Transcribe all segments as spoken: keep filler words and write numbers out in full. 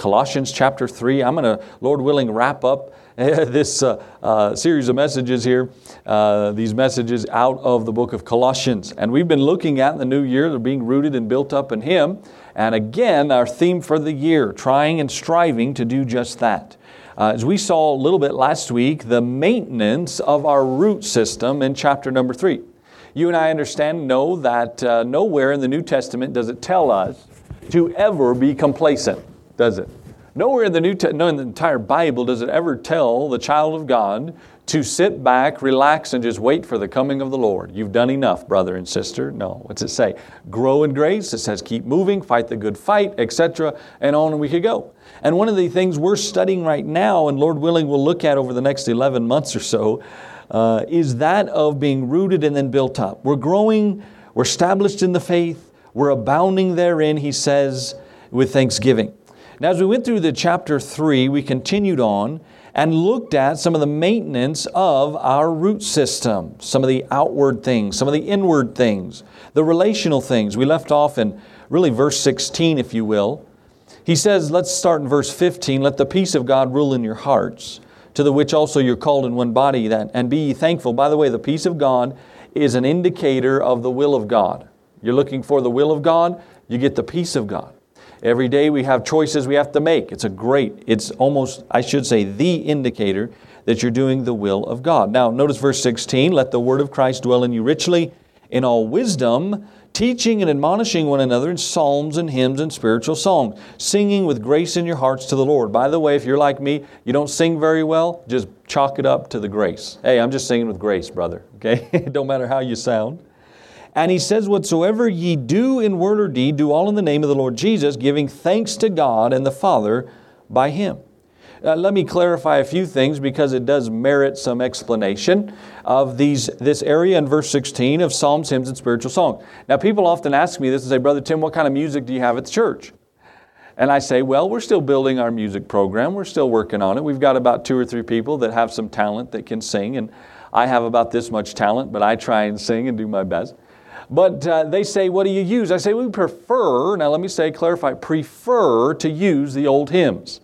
Colossians chapter three. I'm going to, Lord willing, wrap up this uh, uh, series of messages here, uh, these messages out of the book of Colossians. And we've been looking at in the new year, they're being rooted and built up in Him. And again, our theme for the year, trying and striving to do just that. Uh, as we saw a little bit last week, the maintenance of our root system in chapter number three. You and I understand and know that uh, nowhere in the New Testament does it tell us to ever be complacent, does it? Nowhere in the New Te- no, in the entire Bible does it ever tell the child of God to sit back, relax, and just wait for the coming of the Lord. You've done enough, brother and sister. No, what's it say? Grow in grace. It says keep moving, fight the good fight, et cetera, and on we could go. And one of the things we're studying right now, and Lord willing we'll look at over the next eleven months or so, uh, is that of being rooted and then built up. We're growing, we're established in the faith, we're abounding therein, he says, with thanksgiving. Now, as we went through the chapter three, we continued on and looked at some of the maintenance of our root system, some of the outward things, some of the inward things, the relational things. We left off in really verse sixteen, if you will. He says, let's start in verse fifteen, let the peace of God rule in your hearts, to the which also you're called in one body, that, and be ye thankful. By the way, the peace of God is an indicator of the will of God. You're looking for the will of God, you get the peace of God. Every day we have choices we have to make. It's a great, it's almost, I should say, the indicator that you're doing the will of God. Now, notice verse sixteen, let the word of Christ dwell in you richly in all wisdom, teaching and admonishing one another in psalms and hymns and spiritual songs, singing with grace in your hearts to the Lord. By the way, if you're like me, you don't sing very well, just chalk it up to the grace. Hey, I'm just singing with grace, brother, okay? It don't matter how you sound. And he says, whatsoever ye do in word or deed, do all in the name of the Lord Jesus, giving thanks to God and the Father by Him. Uh, let me clarify a few things because it does merit some explanation of these this area in verse sixteen of psalms, hymns, and spiritual songs. Now, people often ask me this and say, Brother Tim, what kind of music do you have at the church? And I say, well, we're still building our music program. We're still working on it. We've got about two or three people that have some talent that can sing, and I have about this much talent, but I try and sing and do my best. But uh, they say, what do you use? I say, we prefer, now let me say, clarify, prefer to use the old hymns.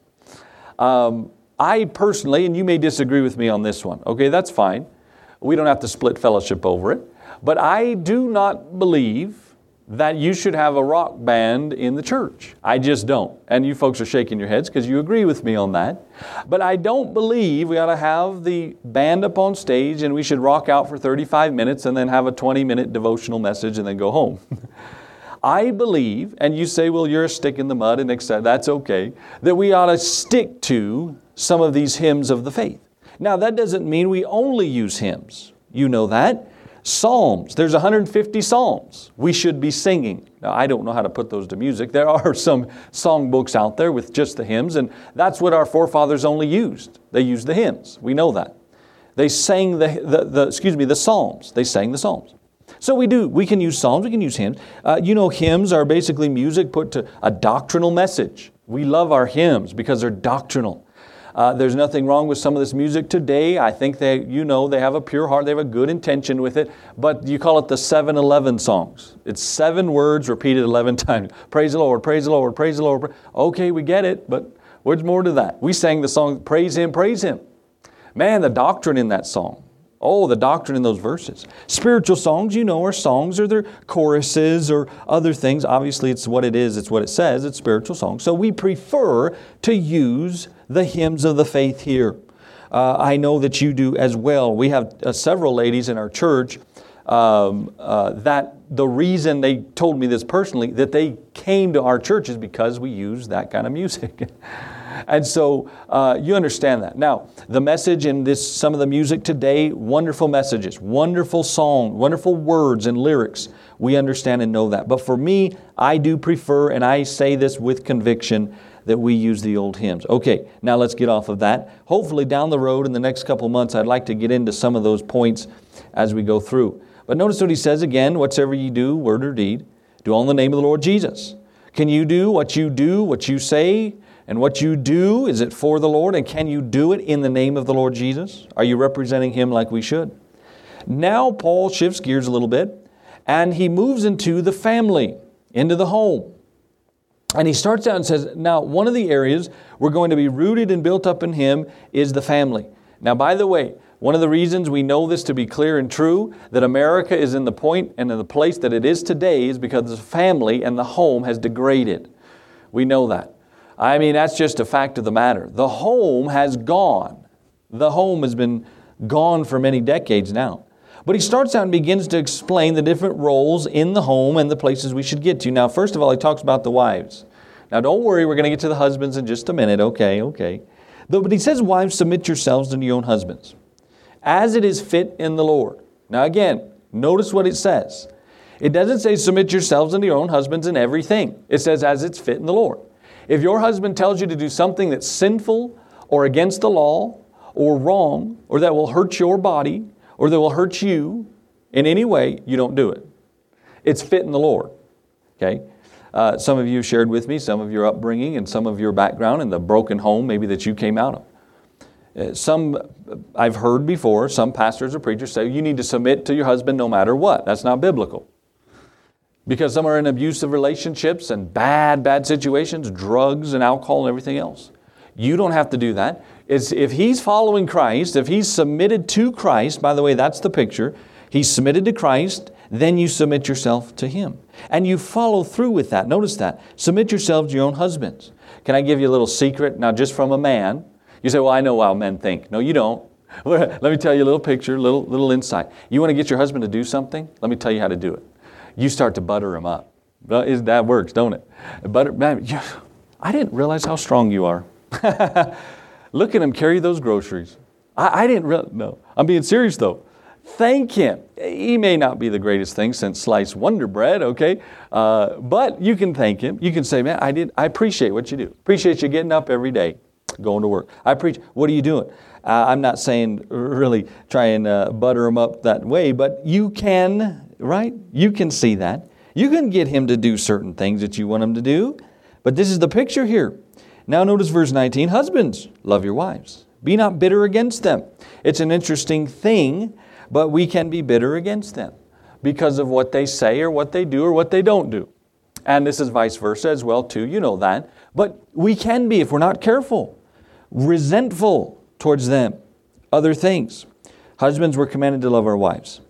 Um, I personally, and you may disagree with me on this one, okay, that's fine. We don't have to split fellowship over it. But I do not believe that you should have a rock band in the church. I just don't. And you folks are shaking your heads because you agree with me on that. But I don't believe we ought to have the band up on stage and we should rock out for thirty-five minutes and then have a twenty minute devotional message and then go home. I believe, and you say, well, you're a stick in the mud and et cetera, that's okay, that we ought to stick to some of these hymns of the faith. Now, that doesn't mean we only use hymns. You know that. Psalms, there's one hundred fifty psalms we should be singing. Now, I don't know how to put those to music. There are some song books out there with just the hymns, and that's what our forefathers only used. They used the hymns. We know that. They sang the, the, the excuse me, the psalms. They sang the psalms. So we do. We can use psalms. We can use hymns. Uh, you know, hymns are basically music put to a doctrinal message. We love our hymns because they're doctrinal. Uh, there's nothing wrong with some of this music today. I think they, you know, they have a pure heart. They have a good intention with it. But you call it the seven eleven songs. It's seven words repeated eleven times. Praise the Lord, praise the Lord, praise the Lord. Okay, we get it, but what's more to that? We sang the song, praise Him, praise Him. Man, the doctrine in that song. Oh, the doctrine in those verses. Spiritual songs, you know, are songs or they're choruses or other things. Obviously, it's what it is. It's what it says. It's spiritual songs. So we prefer to use the hymns of the faith here. Uh, I know that you do as well. We have uh, several ladies in our church um, uh, that the reason they told me this personally, that they came to our church is because we use that kind of music. And so uh, you understand that. Now, the message in this, some of the music today, wonderful messages, wonderful song, wonderful words and lyrics. We understand and know that. But for me, I do prefer, and I say this with conviction, that we use the old hymns. Okay, now let's get off of that. Hopefully down the road in the next couple months, I'd like to get into some of those points as we go through. But notice what he says again, whatsoever ye do, word or deed, do all in the name of the Lord Jesus. Can you do what you do, what you say, and what you do, is it for the Lord? And can you do it in the name of the Lord Jesus? Are you representing Him like we should? Now Paul shifts gears a little bit, and he moves into the family, into the home. And he starts out and says, now, one of the areas we're going to be rooted and built up in Him is the family. Now, by the way, one of the reasons we know this to be clear and true, that America is in the point and in the place that it is today, is because the family and the home has degraded. We know that. I mean, that's just a fact of the matter. The home has gone. The home has been gone for many decades now. But he starts out and begins to explain the different roles in the home and the places we should get to. Now, first of all, he talks about the wives. Now, don't worry, we're going to get to the husbands in just a minute. Okay, okay. But he says, wives, submit yourselves to your own husbands, as it is fit in the Lord. Now, again, notice what it says. It doesn't say submit yourselves unto your own husbands in everything. It says, as it's fit in the Lord. If your husband tells you to do something that's sinful or against the law or wrong or that will hurt your body, or that will hurt you in any way, you don't do it. It's fit in the Lord. Okay? Uh, some of you shared with me some of your upbringing and some of your background and the broken home maybe that you came out of. Uh, some, I've heard before, some pastors or preachers say you need to submit to your husband no matter what. That's not biblical. Because some are in abusive relationships and bad, bad situations, drugs and alcohol and everything else. You don't have to do that. It's, if he's following Christ, if he's submitted to Christ, by the way, that's the picture. He's submitted to Christ, then you submit yourself to Him. And you follow through with that. Notice that. Submit yourselves to your own husbands. Can I give you a little secret? Now, just from a man. You say, well, I know how men think. No, you don't. Let me tell you a little picture, a little, little insight. You want to get your husband to do something? Let me tell you how to do it. You start to butter him up. Well, that works, don't it? Butter, man, I didn't realize how strong you are. Look at him carry those groceries. I, I didn't really, no. I'm being serious though. Thank Him. He may not be the greatest thing since sliced Wonder Bread, okay? Uh, but you can thank Him. You can say, man, I did. I appreciate what you do. Appreciate you getting up every day, going to work. I appreciate, what are you doing? Uh, I'm not saying really try and uh, butter him up that way, but you can, right? You can see that. You can get him to do certain things that you want him to do. But this is the picture here. Now notice verse nineteen, husbands, love your wives. Be not bitter against them. It's an interesting thing, but we can be bitter against them because of what they say or what they do or what they don't do. And this is vice versa as well too, you know that. But we can be, if we're not careful, resentful towards them. Other things. Husbands, we're commanded to love our wives.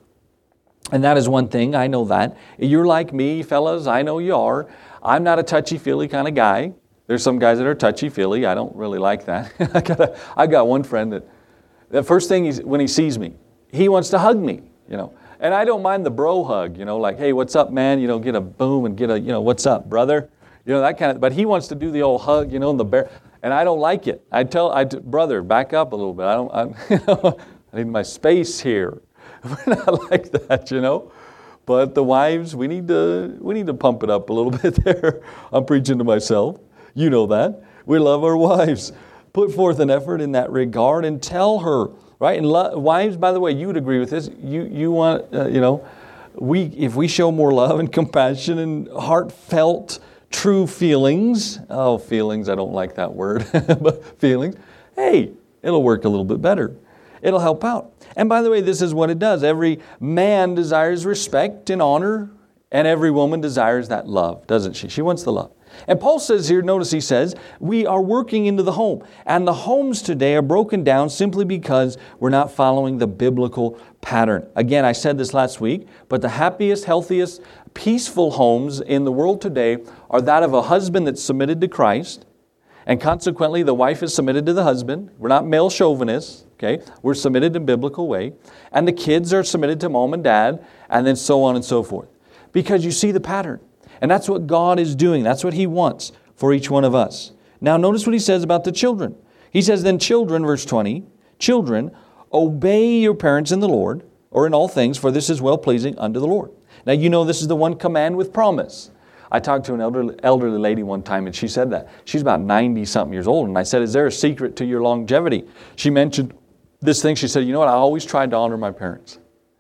And that is one thing, I know that. You're like me, fellas, I know you are. I'm not a touchy-feely kind of guy. There's some guys that are touchy-feely. I don't really like that. I got a, I got one friend that the first thing he's, when he sees me, he wants to hug me, you know. And I don't mind the bro hug, you know, like, hey, what's up, man? You know, get a boom and get a, you know, what's up, brother? You know, that kind of, but he wants to do the old hug, you know, and the bear, and I don't like it. I tell, I, brother, back up a little bit. I don't, I, you know, I need my space here. We're not like that, you know. But the wives, we need to, we need to pump it up a little bit there. I'm preaching to myself. You know that. We love our wives. Put forth an effort in that regard and tell her, right? And lo- wives, by the way, you would agree with this. You you want, uh, you know, we if we show more love and compassion and heartfelt, true feelings. Oh, feelings, I don't like that word. But feelings. Hey, it'll work a little bit better. It'll help out. And by the way, this is what it does. Every man desires respect and honor, and every woman desires that love, doesn't she? She wants the love. And Paul says here, notice he says, we are working into the home. And the homes today are broken down simply because we're not following the biblical pattern. Again, I said this last week, but the happiest, healthiest, peaceful homes in the world today are that of a husband that's submitted to Christ. And consequently, the wife is submitted to the husband. We're not male chauvinists, okay? We're submitted in a biblical way. And the kids are submitted to mom and dad, and then so on and so forth. Because you see the pattern. And that's what God is doing. That's what He wants for each one of us. Now notice what He says about the children. He says, then children, verse twenty, children, obey your parents in the Lord, or in all things, for this is well-pleasing unto the Lord. Now you know this is the one command with promise. I talked to an elderly, elderly lady one time and she said that. She's about ninety-something years old. And I said, is there a secret to your longevity? She mentioned this thing. She said, you know what? I always tried to honor my parents.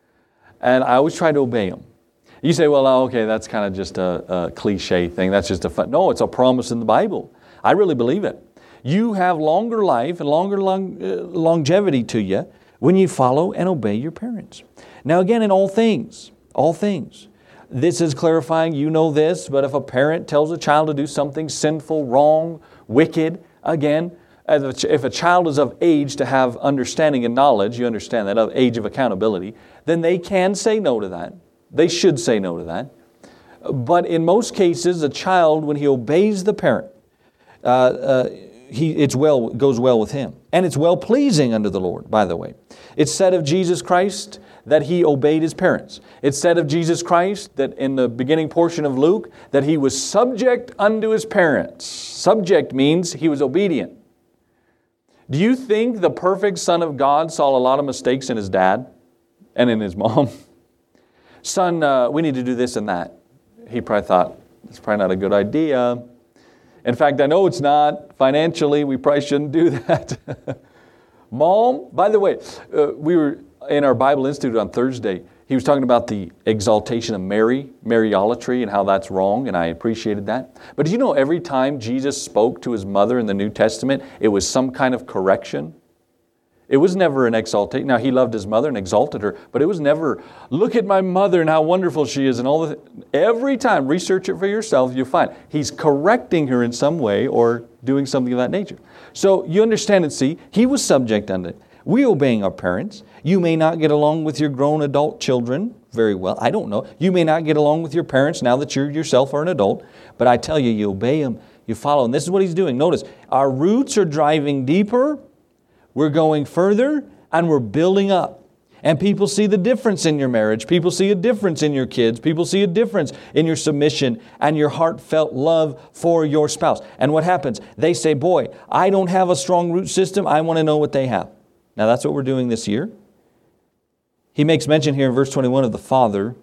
And I always tried to obey them. You say, well, okay, that's kind of just a, a cliche thing. That's just a fun. No, it's a promise in the Bible. I really believe it. You have longer life and longer long, uh, longevity to you when you follow and obey your parents. Now again, in all things, all things, This is clarifying, you know this, but if a parent tells a child to do something sinful, wrong, wicked, again, if a child is of age to have understanding and knowledge, you understand that, of age of accountability, then they can say no to that. They should say no to that. But in most cases, a child, when he obeys the parent, uh, uh, he, it's well, goes well with him. And it's well-pleasing unto the Lord, by the way. It's said of Jesus Christ that He obeyed His parents. It's said of Jesus Christ that in the beginning portion of Luke, that He was subject unto His parents. Subject means He was obedient. Do you think the perfect Son of God saw a lot of mistakes in His dad and in His mom? Son, uh, we need to do this and that. He probably thought, it's probably not a good idea. In fact, I know it's not. Financially, we probably shouldn't do that. Mom, by the way, uh, we were in our Bible Institute on Thursday. He was talking about the exaltation of Mary, Mariolatry, and how that's wrong, and I appreciated that. But do you know every time Jesus spoke to His mother in the New Testament, it was some kind of correction? It was never an exaltation. Now, He loved His mother and exalted her, but it was never, look at my mother and how wonderful she is and all the. Every time, research it for yourself, you'll find He's correcting her in some way or doing something of that nature. So you understand and see, He was subject unto it. We obeying our parents. You may not get along with your grown adult children very well. I don't know. You may not get along with your parents now that you yourself are an adult. But I tell you, you obey them, you follow. And this is what He's doing. Notice, our roots are driving deeper. We're going further and we're building up. And people see the difference in your marriage. People see a difference in your kids. People see a difference in your submission and your heartfelt love for your spouse. And what happens? They say, boy, I don't have a strong root system. I want to know what they have. Now that's what we're doing this year. He makes mention here in verse twenty-one of the father.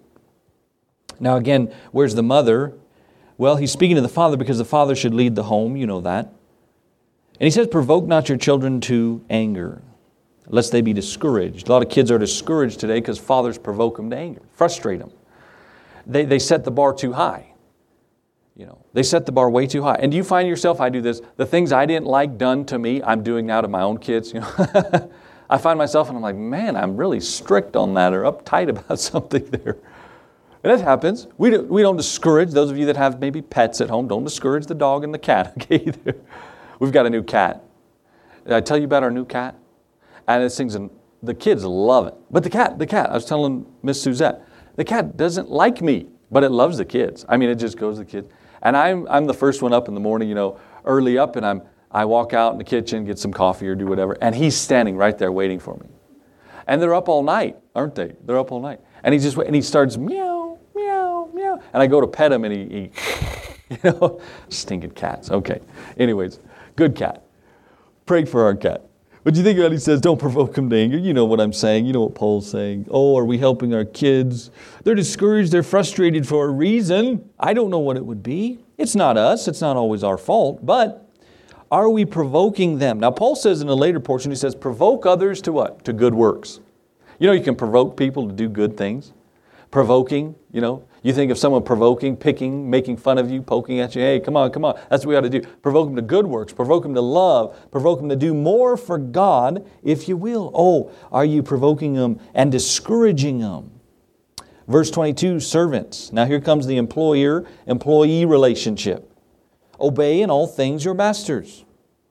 Now again, where's the mother? Well, he's speaking to the father because the father should lead the home. You know that. And he says, provoke not your children to anger, lest they be discouraged. A lot of kids are discouraged today because fathers provoke them to anger, frustrate them. They, they set the bar too high. You know, they set the bar way too high. And do you find yourself, I do this, the things I didn't like done to me, I'm doing now to my own kids. You know, I find myself and I'm like, man, I'm really strict on that or uptight about something there. And that happens. We don't, we don't discourage, those of you that have maybe pets at home, don't discourage the dog and the cat, okay, either. We've got a new cat. Did I tell you about our new cat? And this thing's, an, the kids love it. But the cat, the cat, I was telling Miss Suzette, the cat doesn't like me, but it loves the kids. I mean, it just goes to the kids. And I'm I'm the first one up in the morning, you know, early up, and I'm I walk out in the kitchen, get some coffee or do whatever, and he's standing right there waiting for me. And they're up all night, aren't they? They're up all night. And he just and he starts meow, meow, meow. And I go to pet him and he, he you know, stinking cats. Okay. Anyways, good cat. Pray for our cat. But you think about, he says, don't provoke them to anger. You know what I'm saying. You know what Paul's saying. Oh, are we helping our kids? They're discouraged. They're frustrated for a reason. I don't know what it would be. It's not us. It's not always our fault. But are we provoking them? Now, Paul says in a later portion, he says, provoke others to what? To good works. You know, you can provoke people to do good things. Provoking, you know. You think of someone provoking, picking, making fun of you, poking at you. Hey, come on, come on. That's what we ought to do. Provoke them to good works. Provoke them to love. Provoke them to do more for God, if you will. Oh, are you provoking them and discouraging them? Verse twenty-two, servants. Now here comes the employer-employee relationship. Obey in all things your masters,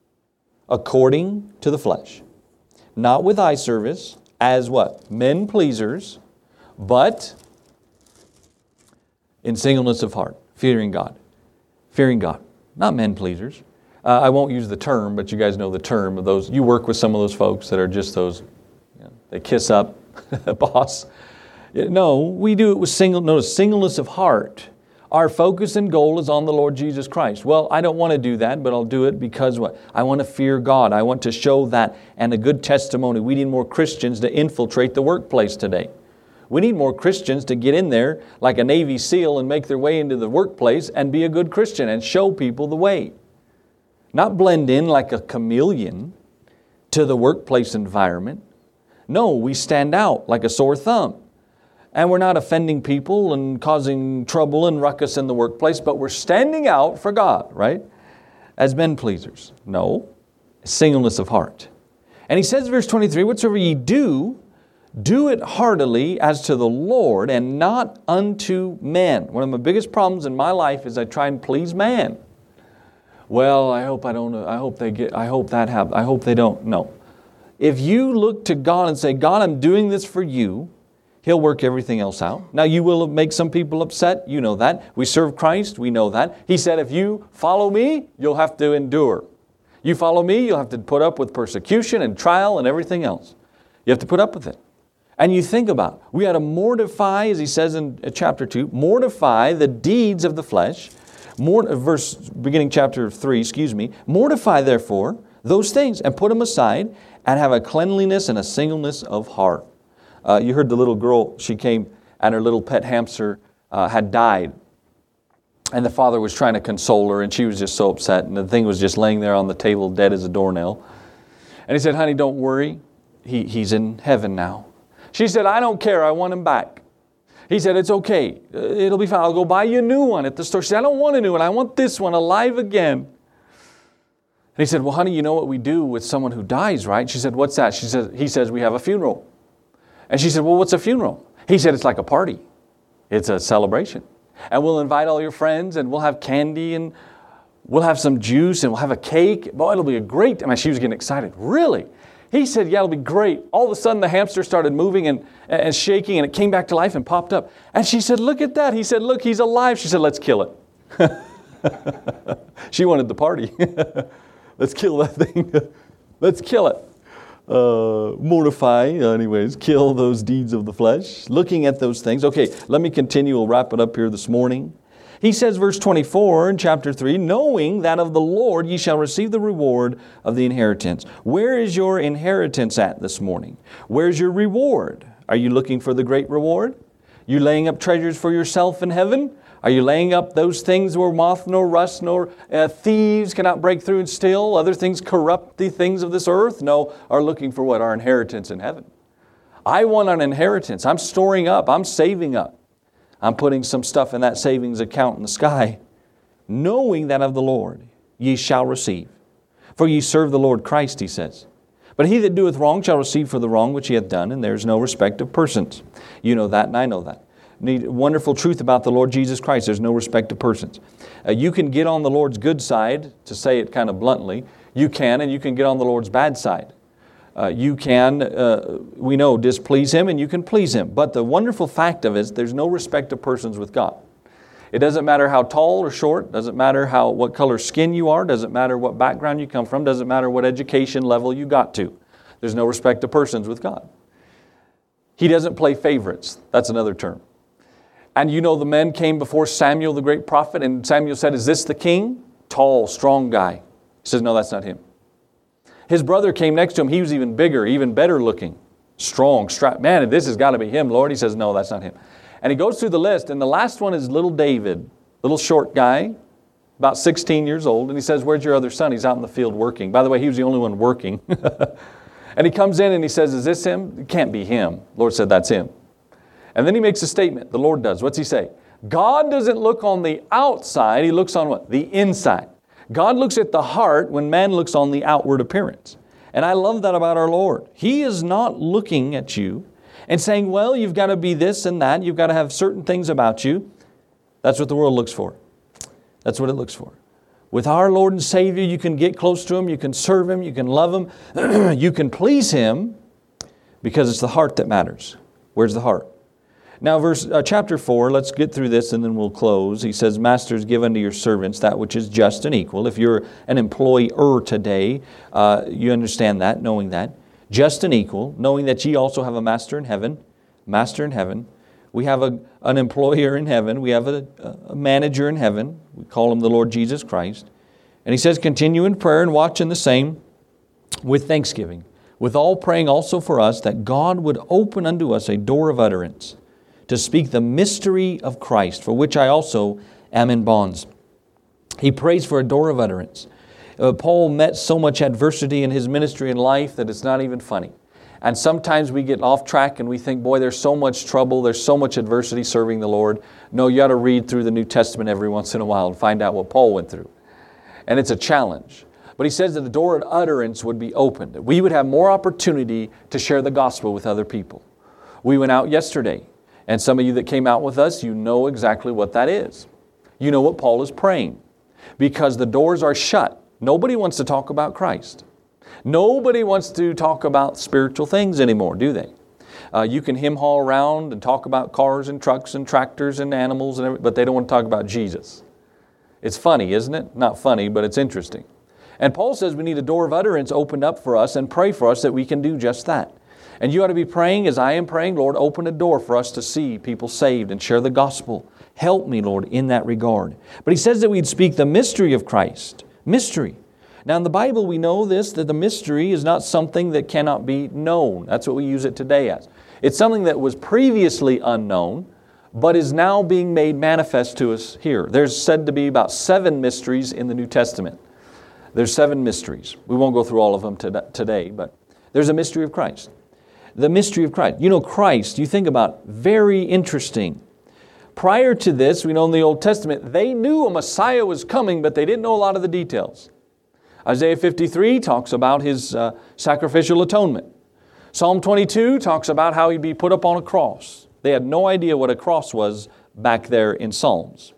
according to the flesh. Not with eye service, as what? Men pleasers, but in singleness of heart, fearing God. Fearing God, not men pleasers. Uh, I won't use the term, but you guys know the term of those. You work with some of those folks that are just those, you know, they kiss up, boss. No, we do it with single, notice, singleness of heart. Our focus and goal is on the Lord Jesus Christ. Well, I don't want to do that, but I'll do it because what? I want to fear God. I want to show that and a good testimony. We need more Christians to infiltrate the workplace today. We need more Christians to get in there like a Navy SEAL and make their way into the workplace and be a good Christian and show people the way. Not blend in like a chameleon to the workplace environment. No, we stand out like a sore thumb. And we're not offending people and causing trouble and ruckus in the workplace, but we're standing out for God, right? As men pleasers. No, singleness of heart. And he says in verse twenty-three, whatsoever ye do, Do it heartily as to the Lord and not unto men. One of my biggest problems in my life is I try and please man. Well, I hope I don't, I hope they get, I hope that happens. I hope they don't. No. If you look to God and say, God, I'm doing this for you, He'll work everything else out. Now, you will make some people upset. You know that. We serve Christ. We know that. He said, if you follow me, you'll have to endure. You follow me, you'll have to put up with persecution and trial and everything else. You have to put up with it. And you think about it. We had to mortify, as he says in chapter two, mortify the deeds of the flesh. Mort- verse beginning chapter three, excuse me. Mortify, therefore, those things and put them aside and have a cleanliness and a singleness of heart. Uh, you heard the little girl, she came and her little pet hamster uh, had died. And the father was trying to console her and she was just so upset. And the thing was just laying there on the table dead as a doornail. And he said, honey, don't worry. He, he's in heaven now. She said, I don't care. I want him back. He said, it's okay. It'll be fine. I'll go buy you a new one at the store. She said, I don't want a new one. I want this one alive again. And he said, well, honey, you know what we do with someone who dies, right? She said, what's that? She said, he says, we have a funeral. And she said, well, what's a funeral? He said, it's like a party. It's a celebration. And we'll invite all your friends and we'll have candy and we'll have some juice and we'll have a cake. Boy, it'll be a great, I mean, she was getting excited. Really? He said, yeah, it'll be great. All of a sudden the hamster started moving and, and shaking and it came back to life and popped up. And she said, look at that. He said, look, he's alive. She said, let's kill it. She wanted the party. Let's kill that thing. Let's kill it. Uh, mortify, anyways, kill those deeds of the flesh. Looking at those things. Okay, let me continue. We'll wrap it up here this morning. He says, verse twenty-four in chapter three, knowing that of the Lord ye shall receive the reward of the inheritance. Where is your inheritance at this morning? Where's your reward? Are you looking for the great reward? You laying up treasures for yourself in heaven? Are you laying up those things where moth nor rust nor uh, thieves cannot break through and steal? Other things corrupt the things of this earth? No, are looking for what? Our inheritance in heaven. I want an inheritance. I'm storing up. I'm saving up. I'm putting some stuff in that savings account in the sky. Knowing that of the Lord ye shall receive. For ye serve the Lord Christ, he says. But he that doeth wrong shall receive for the wrong which he hath done, and there is no respect of persons. You know that and I know that. Need wonderful truth about the Lord Jesus Christ. There's no respect of persons. Uh, you can get on the Lord's good side, to say it kind of bluntly. You can, and you can get on the Lord's bad side. Uh, you can, uh, we know, displease Him, and you can please Him. But the wonderful fact of it is there's no respect of persons with God. It doesn't matter how tall or short. Doesn't matter how what color skin you are. Doesn't matter what background you come from. Doesn't matter what education level you got to. There's no respect of persons with God. He doesn't play favorites. That's another term. And you know the men came before Samuel, the great prophet, and Samuel said, is this the king? Tall, strong guy. He says, no, that's not him. His brother came next to him. He was even bigger, even better looking, strong, strapped. Man, this has got to be him, Lord. He says, no, that's not him. And he goes through the list, and the last one is little David, little short guy, about sixteen years old. And he says, where's your other son? He's out in the field working. By the way, he was the only one working. And he comes in and he says, is this him? It can't be him. The Lord said, that's him. And then he makes a statement. The Lord does. What's he say? God doesn't look on the outside. He looks on what? The inside. God looks at the heart when man looks on the outward appearance. And I love that about our Lord. He is not looking at you and saying, well, you've got to be this and that. You've got to have certain things about you. That's what the world looks for. That's what it looks for. With our Lord and Savior, you can get close to Him. You can serve Him. You can love Him. You can please Him because it's the heart that matters. Where's the heart? Now, verse uh, chapter four, let's get through this and then we'll close. He says, masters, give unto your servants that which is just and equal. If you're an employer today, uh, you understand that, knowing that. Just and equal, knowing that ye also have a master in heaven. Master in heaven. We have a, an employer in heaven. We have a, a manager in heaven. We call Him the Lord Jesus Christ. And He says, continue in prayer and watch in the same with thanksgiving. With all praying also for us, that God would open unto us a door of utterance, to speak the mystery of Christ, for which I also am in bonds. He prays for a door of utterance. Uh, Paul met so much adversity in his ministry and life that it's not even funny. And sometimes we get off track and we think, boy, there's so much trouble, there's so much adversity serving the Lord. No, you ought to read through the New Testament every once in a while and find out what Paul went through. And it's a challenge. But he says that the door of utterance would be opened. We would have more opportunity to share the gospel with other people. We went out yesterday, and some of you that came out with us, you know exactly what that is. You know what Paul is praying. Because the doors are shut. Nobody wants to talk about Christ. Nobody wants to talk about spiritual things anymore, do they? Uh, you can hem-haw around and talk about cars and trucks and tractors and animals, and everything, but they don't want to talk about Jesus. It's funny, isn't it? Not funny, but it's interesting. And Paul says we need a door of utterance opened up for us and pray for us that we can do just that. And you ought to be praying as I am praying, Lord, open a door for us to see people saved and share the gospel. Help me, Lord, in that regard. But he says that we'd speak the mystery of Christ. Mystery. Now in the Bible we know this, that the mystery is not something that cannot be known. That's what we use it today as. It's something that was previously unknown, but is now being made manifest to us here. There's said to be about seven mysteries in the New Testament. There's seven mysteries. We won't go through all of them today, but there's a mystery of Christ. The mystery of Christ. You know, Christ, you think about, very interesting. Prior to this, we know in the Old Testament, they knew a Messiah was coming, but they didn't know a lot of the details. Isaiah fifty-three talks about His uh, sacrificial atonement. Psalm twenty-two talks about how He'd be put up on a cross. They had no idea what a cross was back there in Psalms.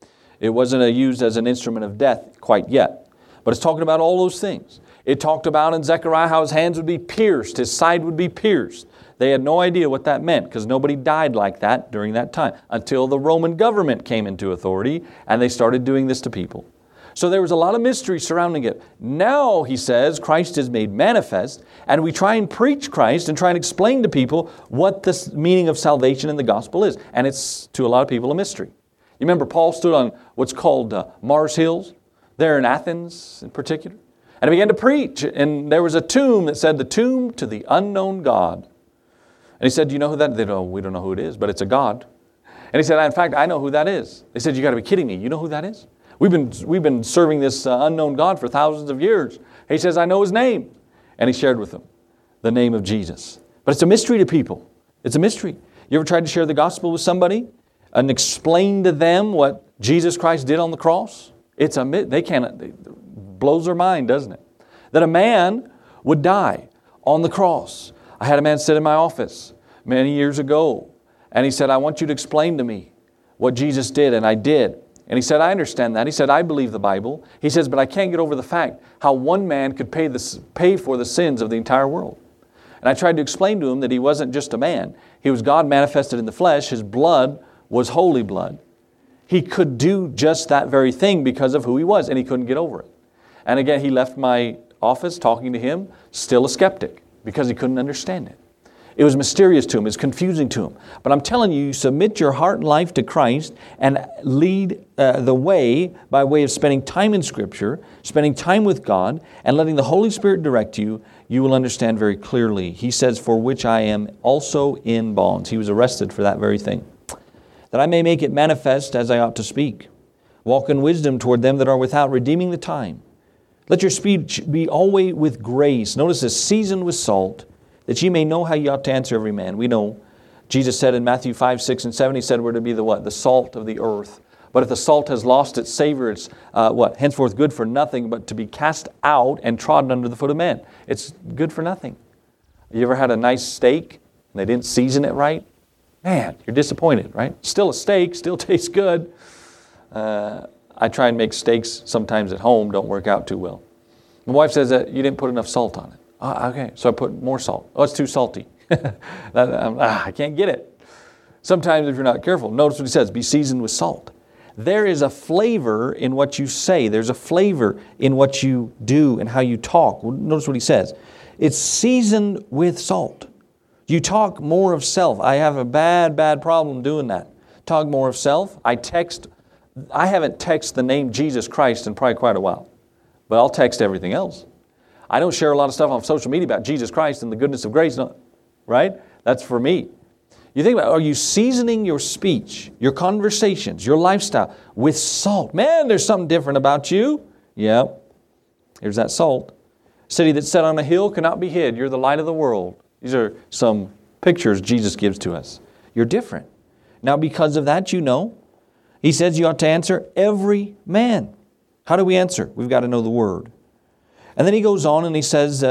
It wasn't a, used as an instrument of death quite yet. But it's talking about all those things. It talked about in Zechariah how His hands would be pierced, His side would be pierced. They had no idea what that meant because nobody died like that during that time until the Roman government came into authority and they started doing this to people. So there was a lot of mystery surrounding it. Now, he says, Christ is made manifest, and we try and preach Christ and try and explain to people what the meaning of salvation in the gospel is. And it's, to a lot of people, a mystery. You remember Paul stood on what's called uh, Mars Hills, there in Athens in particular, and he began to preach. And there was a tomb that said, the tomb to the unknown God. And he said, do you know who that is? They don't, we don't know who it is, but it's a God. And he said, in fact, I know who that is. They said, you got to be kidding me. You know who that is? We've been, we've been serving this uh, unknown God for thousands of years. He says, I know His name. And he shared with them the name of Jesus. But it's a mystery to people. It's a mystery. You ever tried to share the gospel with somebody and explain to them what Jesus Christ did on the cross? It's a, they can't, it blows their mind, doesn't it? That a man would die on the cross. I had a man sit in my office many years ago, and he said, I want you to explain to me what Jesus did, and I did. And he said, I understand that. He said, I believe the Bible. He says, but I can't get over the fact how one man could pay, the, pay for the sins of the entire world. And I tried to explain to him that he wasn't just a man. He was God manifested in the flesh. His blood was holy blood. He could do just that very thing because of who he was, and he couldn't get over it. And again, he left my office talking to him, still a skeptic, because he couldn't understand it. It was mysterious to him. It was confusing to him. But I'm telling you, you submit your heart and life to Christ and lead uh, the way by way of spending time in Scripture, spending time with God, and letting the Holy Spirit direct you, you will understand very clearly. He says, for which I am also in bonds. He was arrested for that very thing. That I may make it manifest as I ought to speak. Walk in wisdom toward them that are without, redeeming the time. Let your speech be always with grace. Notice this, seasoned with salt, that ye may know how ye ought to answer every man. We know Jesus said in Matthew five, six, and seven, He said we're to be the what? The salt of the earth. But if the salt has lost its savor, it's uh, what? Henceforth good for nothing but to be cast out and trodden under the foot of men. It's good for nothing. You ever had a nice steak and they didn't season it right? Man, you're disappointed, right? Still a steak, still tastes good. Uh, I try and make steaks sometimes at home, don't work out too well. My wife says that you didn't put enough salt on it. Oh, okay, so I put more salt. Oh, it's too salty. ah, I can't get it. Sometimes if you're not careful, notice what he says, be seasoned with salt. There is a flavor in what you say. There's a flavor in what you do and how you talk. Notice what he says. It's seasoned with salt. You talk more of self. I have a bad, bad problem doing that. Talk more of self. I text. I haven't texted the name Jesus Christ in probably quite a while. But I'll text everything else. I don't share a lot of stuff on social media about Jesus Christ and the goodness of grace, right? That's for me. You think about, are you seasoning your speech, your conversations, your lifestyle with salt? Man, there's something different about you. Yeah, here's that salt. City that's set on a hill cannot be hid. You're the light of the world. These are some pictures Jesus gives to us. You're different. Now, because of that, you know, He says you ought to answer every man. How do we answer? We've got to know the Word. And then he goes on and he says, uh,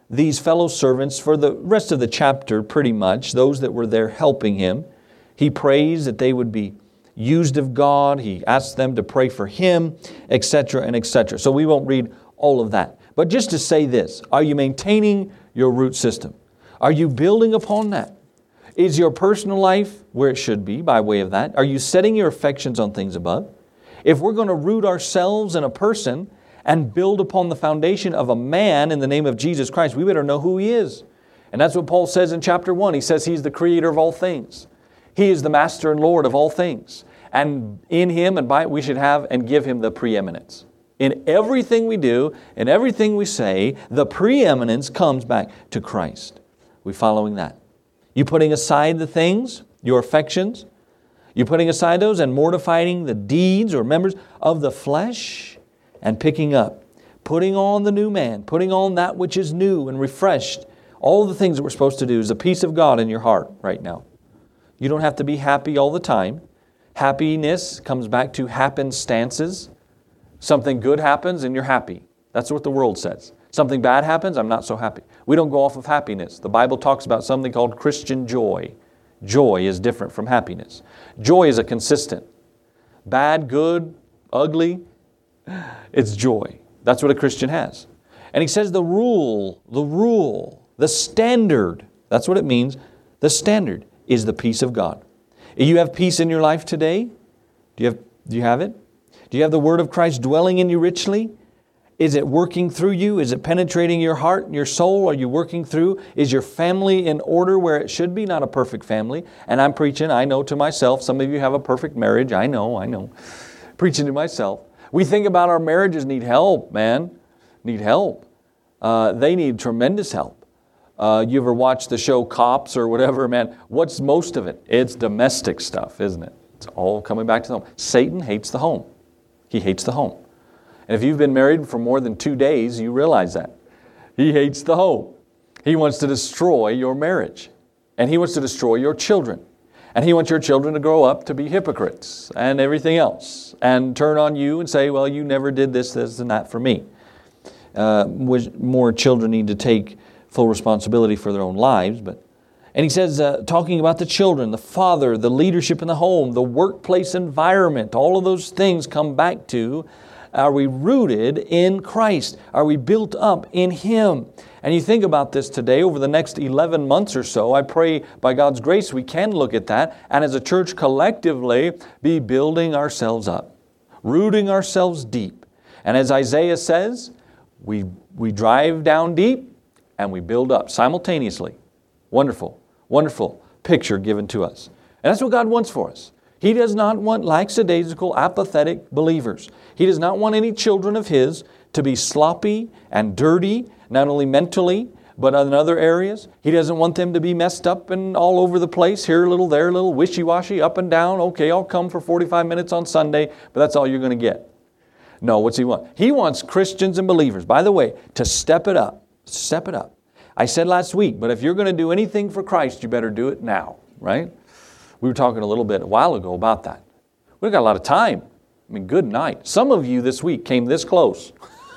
these fellow servants for the rest of the chapter, pretty much, those that were there helping him. He prays that they would be used of God. He asks them to pray for him, et cetera and et cetera. So we won't read all of that. But just to say this, are you maintaining your root system? Are you building upon that? Is your personal life where it should be by way of that? Are you setting your affections on things above? If we're going to root ourselves in a person and build upon the foundation of a man in the name of Jesus Christ, we better know who He is. And that's what Paul says in chapter one. He says He's the creator of all things. He is the master and Lord of all things. And in Him and by it we should have and give Him the preeminence. In everything we do, in everything we say, the preeminence comes back to Christ. We following that? You putting aside the things, your affections, you putting aside those and mortifying the deeds or members of the flesh and picking up, putting on the new man, putting on that which is new and refreshed. All the things that we're supposed to do is the peace of God in your heart right now. You don't have to be happy all the time. Happiness comes back to happenstances. Something good happens and you're happy. That's what the world says. Something bad happens, I'm not so happy. We don't go off of happiness. The Bible talks about something called Christian joy. Joy is different from happiness. Joy is a consistent. Bad, good, ugly, it's joy. That's what a Christian has. And he says the rule, the rule, the standard, that's what it means. The standard is the peace of God. You have peace in your life today? Do you have, do you have it? Do you have the Word of Christ dwelling in you richly? Is it working through you? Is it penetrating your heart and your soul? Are you working through? Is your family in order where it should be? Not a perfect family. And I'm preaching, I know to myself, some of you have a perfect marriage. I know, I know. Preaching to myself. We think about our marriages need help, man. Need help. Uh, they need tremendous help. Uh, you ever watch the show Cops or whatever, man? What's most of it? It's domestic stuff, isn't it? It's all coming back to the home. Satan hates the home. He hates the home. And if you've been married for more than two days, you realize that. He hates the home. He wants to destroy your marriage. And he wants to destroy your children. And he wants your children to grow up to be hypocrites and everything else. And turn on you and say, well, you never did this, this, and that for me. Uh, more children need to take full responsibility for their own lives. But, and he says, uh, talking about the children, the father, the leadership in the home, the workplace environment, all of those things come back to, are we rooted in Christ? Are we built up in Him? And you think about this today, over the next eleven months or so, I pray by God's grace we can look at that and as a church collectively be building ourselves up, rooting ourselves deep. And as Isaiah says, we, we drive down deep and we build up simultaneously. Wonderful, wonderful picture given to us. And that's what God wants for us. He does not want lackadaisical, apathetic believers. He does not want any children of His to be sloppy and dirty, not only mentally, but in other areas. He doesn't want them to be messed up and all over the place, here a little, there a little, wishy-washy, up and down. Okay, I'll come for forty-five minutes on Sunday, but that's all you're going to get. No, what's He want? He wants Christians and believers, by the way, to step it up. Step it up. I said last week, but if you're going to do anything for Christ, you better do it now, right? We were talking a little bit a while ago about that. We've got a lot of time. I mean, good night. Some of you this week came this close.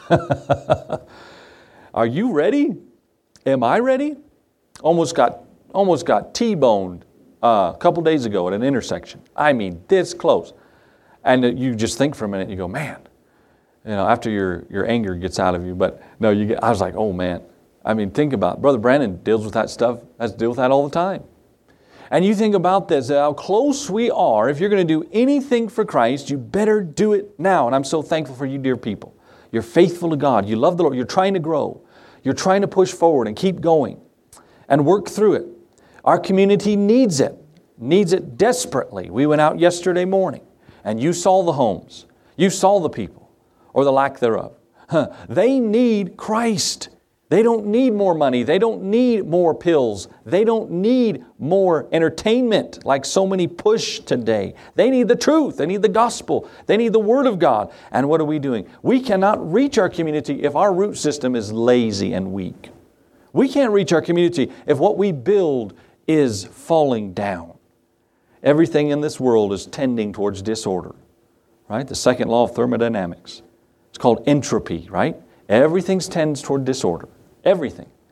Are you ready? Am I ready? Almost got, almost got T-boned uh, a couple days ago at an intersection. I mean, this close. And you just think for a minute, you go, man, you know, after your, your anger gets out of you. But no, you get, I was like, oh man. I mean, think about it. Brother Brandon deals with that stuff, has to deal with that all the time. And you think about this, how close we are. If you're going to do anything for Christ, you better do it now. And I'm so thankful for you, dear people. You're faithful to God. You love the Lord. You're trying to grow. You're trying to push forward and keep going and work through it. Our community needs it, needs it desperately. We went out yesterday morning and you saw the homes. You saw the people or the lack thereof. Huh. They need Christ. They don't need more money. They don't need more pills. They don't need more entertainment like so many push today. They need the truth. They need the gospel. They need the Word of God. And what are we doing? We cannot reach our community if our root system is lazy and weak. We can't reach our community if what we build is falling down. Everything in this world is tending towards disorder, right? The second law of thermodynamics. It's called entropy, right? Everything tends toward disorder. Everything.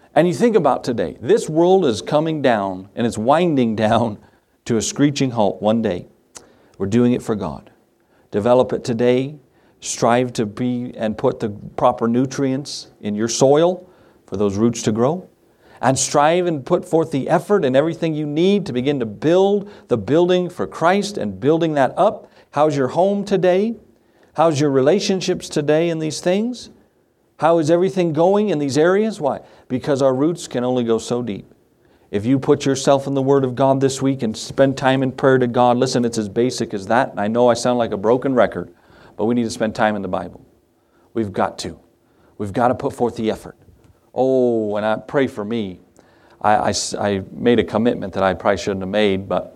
And you think about today, this world is coming down and it's winding down to a screeching halt one day. We're doing it for God. Develop it today. Strive to be and put the proper nutrients in your soil for those roots to grow. And strive and put forth the effort and everything you need to begin to build the building for Christ and building that up. How's your home today? How's your relationships today in these things? How is everything going in these areas? Why? Because our roots can only go so deep. If you put yourself in the Word of God this week and spend time in prayer to God, listen, it's as basic as that. And I know I sound like a broken record, but we need to spend time in the Bible. We've got to. We've got to put forth the effort. Oh, and I pray for me. I, I, I made a commitment that I probably shouldn't have made, but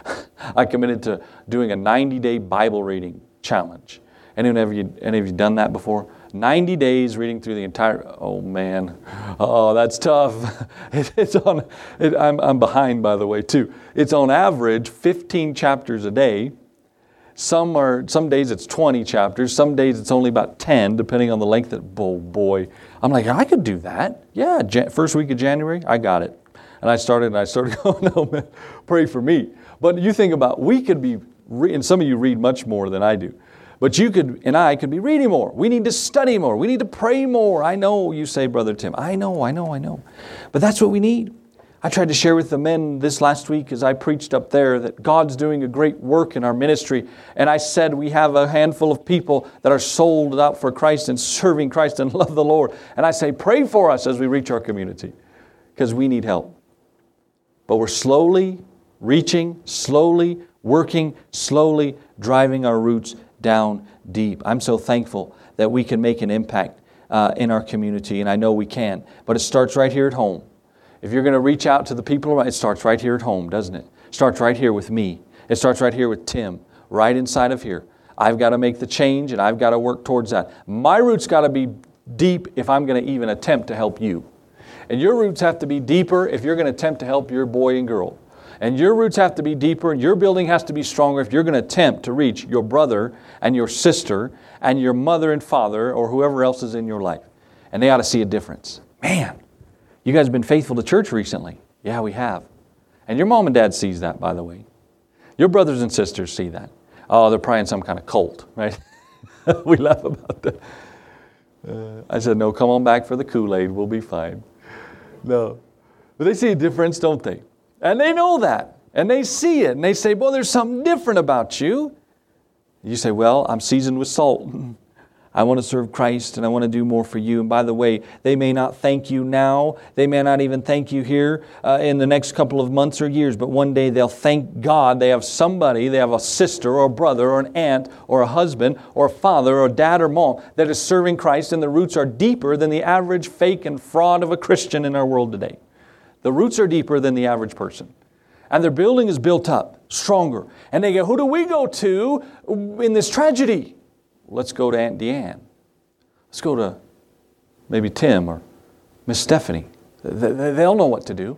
I committed to doing a ninety-day Bible reading challenge. Anyone ever, any of you done that before? ninety days reading through the entire, oh man, oh that's tough. It, it's on, it, I'm, I'm behind by the way too. It's on average fifteen chapters a day. Some are, some days it's twenty chapters, some days it's only about ten depending on the length of, oh boy. I'm like, I could do that. Yeah, Jan- first week of January, I got it. And I started and I started going, oh man, pray for me. But you think about, we could be, re- and some of you read much more than I do. But you could, and I could be reading more. We need to study more. We need to pray more. I know you say, Brother Tim. I know, I know, I know. But that's what we need. I tried to share with the men this last week as I preached up there that God's doing a great work in our ministry. And I said we have a handful of people that are sold out for Christ and serving Christ and love the Lord. And I say, pray for us as we reach our community because we need help. But we're slowly reaching, slowly working, slowly driving our roots down deep. I'm so thankful that we can make an impact uh, in our community, and I know we can. But it starts right here at home. If you're going to reach out to the people around, it starts right here at home, doesn't it? It starts right here with me. It starts right here with Tim, right inside of here. I've got to make the change, and I've got to work towards that. My roots got to be deep if I'm going to even attempt to help you. And your roots have to be deeper if you're going to attempt to help your boy and girl. And your roots have to be deeper and your building has to be stronger if you're going to attempt to reach your brother and your sister and your mother and father or whoever else is in your life. And they ought to see a difference. Man, you guys have been faithful to church recently. Yeah, we have. And your mom and dad sees that, by the way. Your brothers and sisters see that. Oh, they're probably in some kind of cult, right? We laugh about that. Uh, I said, no, come on back for the Kool-Aid. We'll be fine. No. But they see a difference, don't they? And they know that. And they see it. And they say, boy, there's something different about you. You say, well, I'm seasoned with salt. I want to serve Christ and I want to do more for you. And by the way, they may not thank you now. They may not even thank you here uh, in the next couple of months or years. But one day they'll thank God. They have somebody, they have a sister or a brother or an aunt or a husband or a father or a dad or mom that is serving Christ. And the roots are deeper than the average fake and fraud of a Christian in our world today. The roots are deeper than the average person. And their building is built up, stronger. And they go, who do we go to in this tragedy? Let's go to Aunt Deanne. Let's go to maybe Tim or Miss Stephanie. They'll know what to do.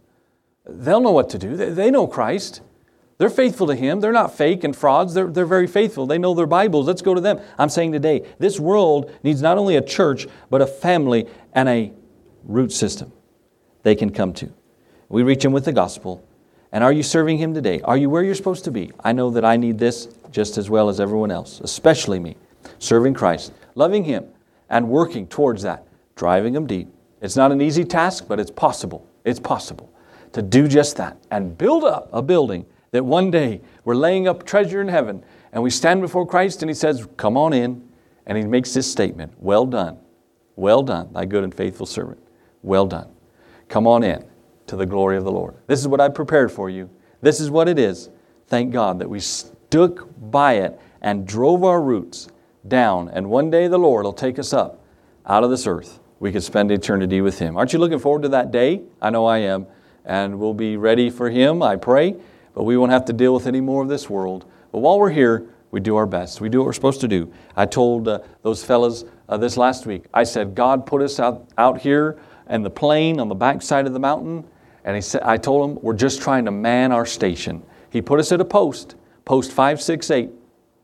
They'll know what to do. They know Christ. They're faithful to Him. They're not fake and frauds. They're, they're very faithful. They know their Bibles. Let's go to them. I'm saying today, this world needs not only a church, but a family and a root system they can come to. We reach them with the gospel. And are you serving Him today? Are you where you're supposed to be? I know that I need this just as well as everyone else, especially me. Serving Christ, loving Him, and working towards that, driving Him deep. It's not an easy task, but it's possible. It's possible to do just that and build up a building that one day we're laying up treasure in heaven and we stand before Christ and He says, come on in. And He makes this statement, well done, well done, thy good and faithful servant. Well done. Come on in to the glory of the Lord. This is what I prepared for you. This is what it is. Thank God that we stuck by it and drove our roots down. And one day the Lord will take us up out of this earth. We could spend eternity with Him. Aren't you looking forward to that day? I know I am. And we'll be ready for Him, I pray. But we won't have to deal with any more of this world. But while we're here, we do our best. We do what we're supposed to do. I told uh, those fellas uh, this last week, I said, God put us out, out here in the plain on the backside of the mountain. And he said, I told him, we're just trying to man our station. He put us at a post, post five six eight,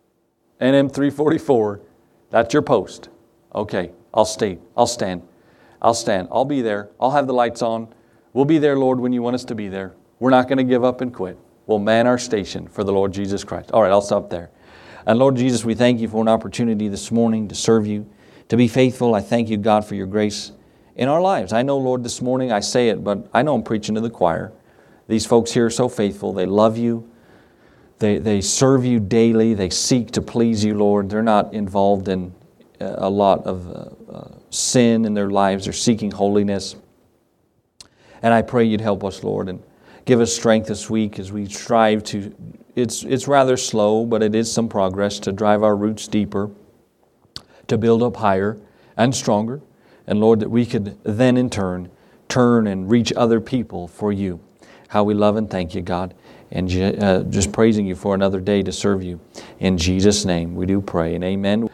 N M three forty-four. That's your post. Okay, I'll stay, I'll stand. I'll stand. I'll be there. I'll have the lights on. We'll be there, Lord, when you want us to be there. We're not going to give up and quit. We'll man our station for the Lord Jesus Christ. All right, I'll stop there. And Lord Jesus, we thank you for an opportunity this morning to serve you, to be faithful. I thank you, God, for your grace in our lives. I know, Lord, this morning I say it, but I know I'm preaching to the choir. These folks here are so faithful. They love you. They, they serve you daily. They seek to please you, Lord. They're not involved in a lot of uh, uh, sin in their lives. They're seeking holiness. And I pray you'd help us, Lord, and give us strength this week as we strive to, it's, it's rather slow, but it is some progress to drive our roots deeper, to build up higher and stronger. And Lord, that we could then in turn turn and reach other people for you. How we love and thank you, God. And uh, just praising you for another day to serve you. In Jesus' name we do pray, and amen.